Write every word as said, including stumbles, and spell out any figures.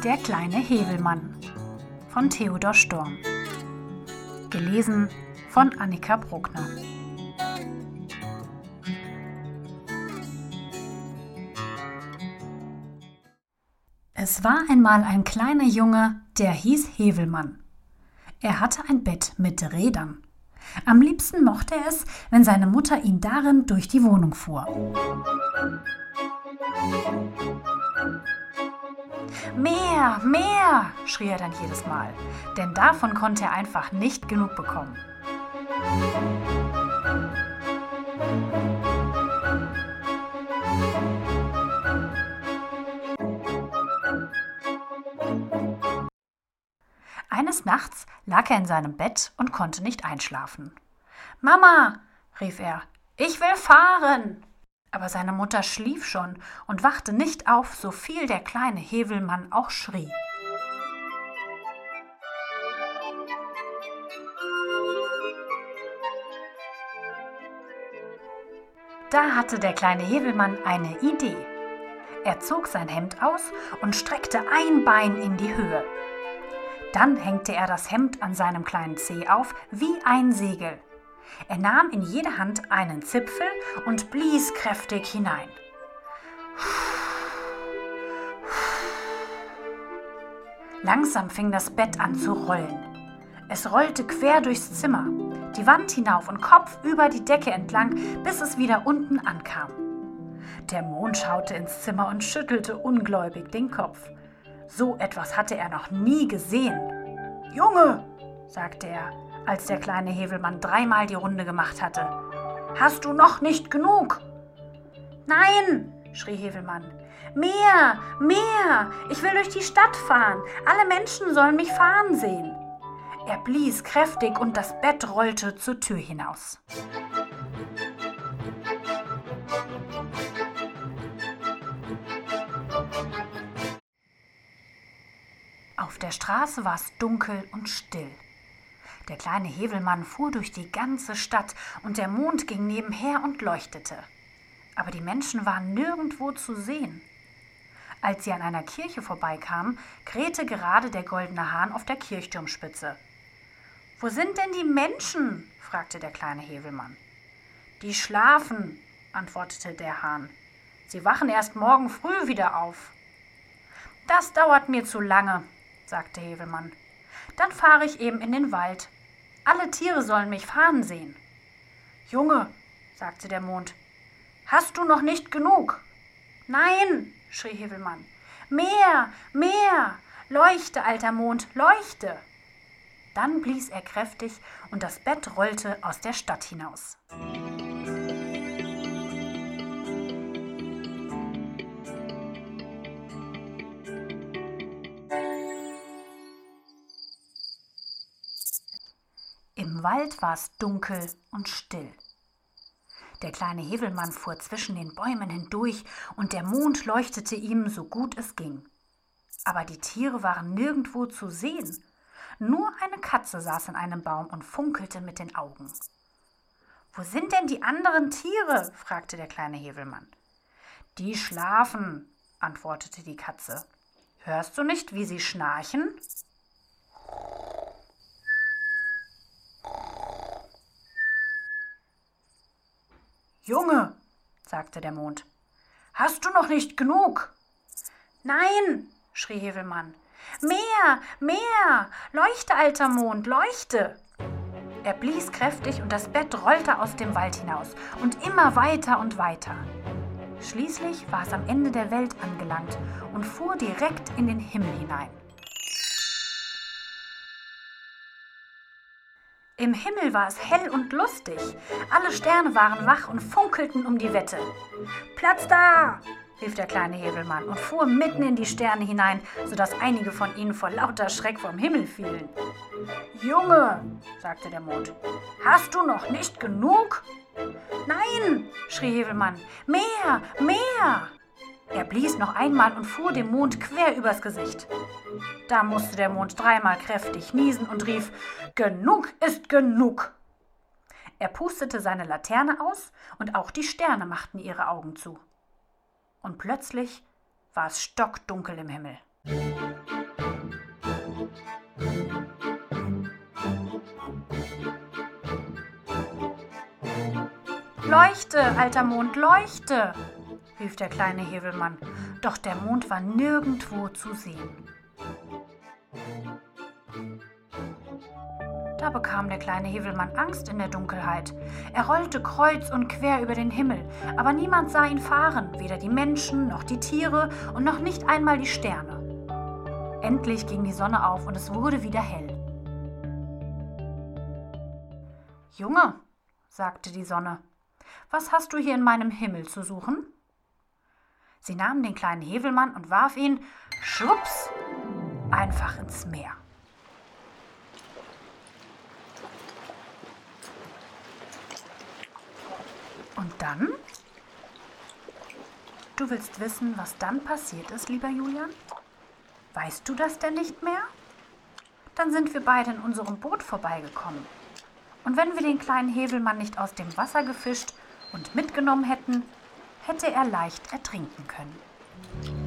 Der kleine Häwelmann von Theodor Storm. Gelesen von Annika Bruckner. Es war einmal ein kleiner Junge, der hieß Häwelmann. Er hatte ein Bett mit Rädern. Am liebsten mochte er es, wenn seine Mutter ihn darin durch die Wohnung fuhr. Mehr, mehr, schrie er dann jedes Mal, denn davon konnte er einfach nicht genug bekommen. Eines Nachts lag er in seinem Bett und konnte nicht einschlafen. »Mama«, rief er, »ich will fahren!« Aber seine Mutter schlief schon und wachte nicht auf, so viel der kleine Häwelmann auch schrie. Da hatte der kleine Häwelmann eine Idee. Er zog sein Hemd aus und streckte ein Bein in die Höhe. Dann hängte er das Hemd an seinem kleinen Zeh auf wie ein Segel. Er nahm in jede Hand einen Zipfel und blies kräftig hinein. Langsam fing das Bett an zu rollen. Es rollte quer durchs Zimmer, die Wand hinauf und kopfüber die Decke entlang, bis es wieder unten ankam. Der Mond schaute ins Zimmer und schüttelte ungläubig den Kopf. So etwas hatte er noch nie gesehen. »Junge«, sagte er, als der kleine Häwelmann dreimal die Runde gemacht hatte, »hast du noch nicht genug?« »Nein«, schrie Häwelmann, »mehr, mehr, ich will durch die Stadt fahren, alle Menschen sollen mich fahren sehen.« Er blies kräftig und das Bett rollte zur Tür hinaus. Auf der Straße war es dunkel und still. Der kleine Häwelmann fuhr durch die ganze Stadt und der Mond ging nebenher und leuchtete. Aber die Menschen waren nirgendwo zu sehen. Als sie an einer Kirche vorbeikamen, krähte gerade der goldene Hahn auf der Kirchturmspitze. »Wo sind denn die Menschen?« fragte der kleine Häwelmann. »Die schlafen«, antwortete der Hahn. »Sie wachen erst morgen früh wieder auf.« »Das dauert mir zu lange«, sagte Häwelmann. »Dann fahre ich eben in den Wald. Alle Tiere sollen mich fahren sehen.« »Junge«, sagte der Mond, »hast du noch nicht genug?« »Nein«, schrie Häwelmann, »mehr, mehr, leuchte, alter Mond, leuchte!« Dann blies er kräftig und das Bett rollte aus der Stadt hinaus. Im Wald war es dunkel und still. Der kleine Häwelmann fuhr zwischen den Bäumen hindurch und der Mond leuchtete ihm, so gut es ging. Aber die Tiere waren nirgendwo zu sehen. Nur eine Katze saß in einem Baum und funkelte mit den Augen. »Wo sind denn die anderen Tiere?« fragte der kleine Häwelmann. »Die schlafen«, antwortete die Katze. »Hörst du nicht, wie sie schnarchen?« »Junge«, sagte der Mond, »hast du noch nicht genug?« »Nein«, schrie Häwelmann, »mehr, mehr, leuchte, alter Mond, leuchte!« Er blies kräftig und das Bett rollte aus dem Wald hinaus und immer weiter und weiter. Schließlich war es am Ende der Welt angelangt und fuhr direkt in den Himmel hinein. Im Himmel war es hell und lustig. Alle Sterne waren wach und funkelten um die Wette. »Platz da!« rief der kleine Häwelmann und fuhr mitten in die Sterne hinein, sodass einige von ihnen vor lauter Schreck vom Himmel fielen. »Junge«, sagte der Mond, »hast du noch nicht genug?« »Nein«, schrie Häwelmann, »mehr, mehr!« Er blies noch einmal und fuhr dem Mond quer übers Gesicht. Da musste der Mond dreimal kräftig niesen und rief, »Genug ist genug!« Er pustete seine Laterne aus und auch die Sterne machten ihre Augen zu. Und plötzlich war es stockdunkel im Himmel. Leuchte, alter Mond, leuchte, rief der kleine Häwelmann, doch der Mond war nirgendwo zu sehen. Da bekam der kleine Häwelmann Angst in der Dunkelheit. Er rollte kreuz und quer über den Himmel, aber niemand sah ihn fahren, weder die Menschen noch die Tiere und noch nicht einmal die Sterne. Endlich ging die Sonne auf und es wurde wieder hell. »Junge«, sagte die Sonne, »was hast du hier in meinem Himmel zu suchen?« Sie nahm den kleinen Häwelmann und warf ihn, schwupps, einfach ins Meer. Und dann? Du willst wissen, was dann passiert ist, lieber Julian? Weißt du das denn nicht mehr? Dann sind wir beide in unserem Boot vorbeigekommen. Und wenn wir den kleinen Häwelmann nicht aus dem Wasser gefischt und mitgenommen hätten, hätte er leicht ertrinken können.